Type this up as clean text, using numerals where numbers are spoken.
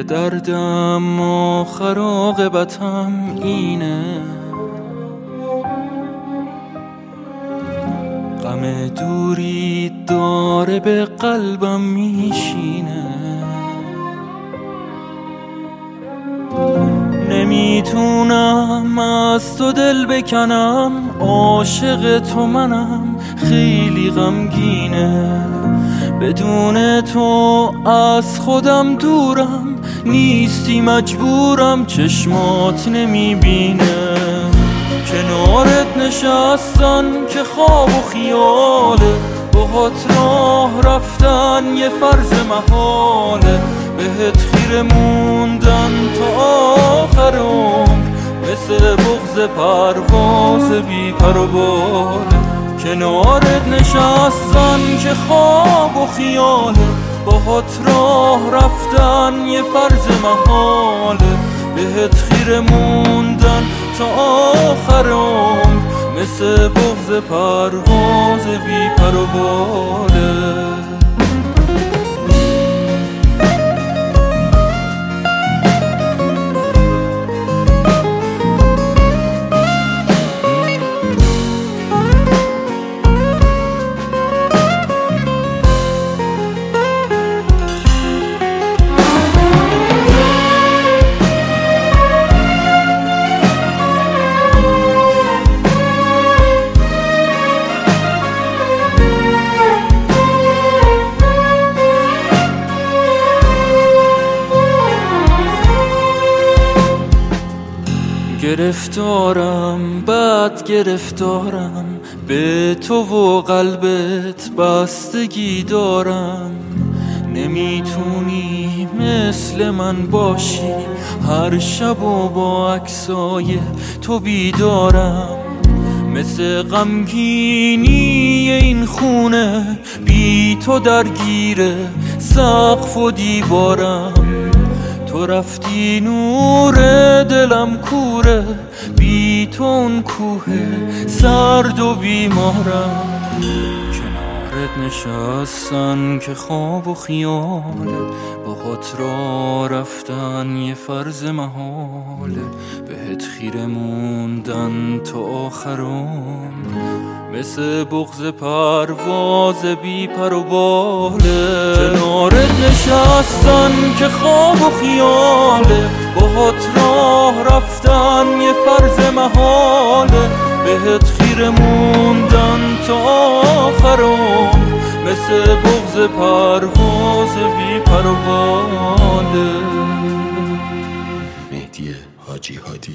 دردم آخر عاقبتم اینه، غم دوری داره به قلبم میشینه. نمیتونم از تو دل بکنم، عاشق تو منم، خیلی غمگینه. بدون تو از خودم دورم، نیستی مجبورم، چشمات نمیبینه. کنارت نشستن که خواب و خیاله، باهات راه رفتن یه فرض محاله. بهت خیره موندن تا آخر عمر، مثل بغض پرواز بی پر و باله. کنارت نشستن که خواب و خیاله، باهات راه رفتن یه فرض محاله. بهت خیره موندن تا آخر عمر، مثل بغض پرواز بی پر و باله. گرفتارم بد گرفتارم، به تو و قلبت بستگی دارم. نمیتونی مثل من باشی، هر شب و با عکسای تو بیدارم. مثل غمگینی این خونه، بی تو درگیره سقف و دیوارم. تو رفتی نور دلم کوره، بی تو اون کوه سرد و بیمارم. کنارت نشستن که خواب و خیاله، باهات راه رفتن یه فرض محاله. بهت خیره موندن تا آخر عمر، مثل بغض پرواز بی پر و باله. کنارت نشستن که خواب و خیاله، باهات راه رفتن یه فرض محاله. بهت خیره موندن تا آخر عمر، مثل بغض پرواز بی پر و باله. مهدی حاجی هادی.